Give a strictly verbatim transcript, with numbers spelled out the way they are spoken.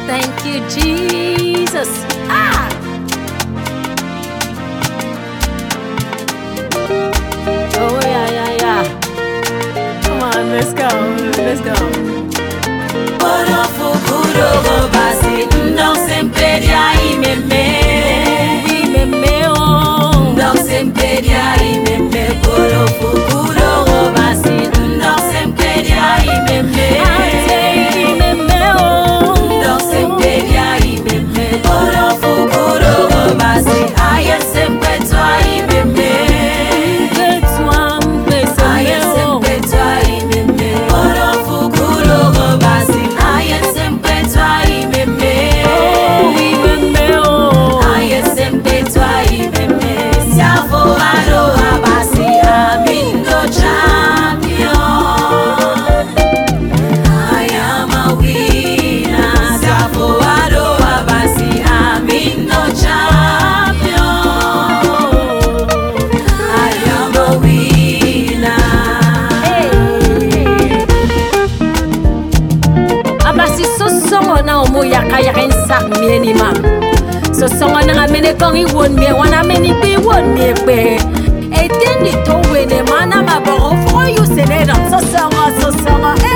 Thank you, Jesus. Ah! Oh, yeah, yeah, yeah. Come on, let's go. Let's go. Oro fukuro basi ndong semperia imeme Imeme oh. Ndong semperia imeme oro fukuro basi ndong semperia imeme Imeme oh. Ndong semperia imeme oro fukuro basi aye sempe toi imeme Toi, aye sempe toi imeme oro fukuro basi aye sempe toi imeme imeme oh. aye sempe toi imeme siavo aro abasi amindo champion I am a winner siavo aro abasi amindo champion I am a winner. Abasi so songo na omo yaka yaka sak mieni mam. So songo na ngamene kong I won me wana meni pe won me pe. E tendi to wene mana maboro for you seneda so songo so songo.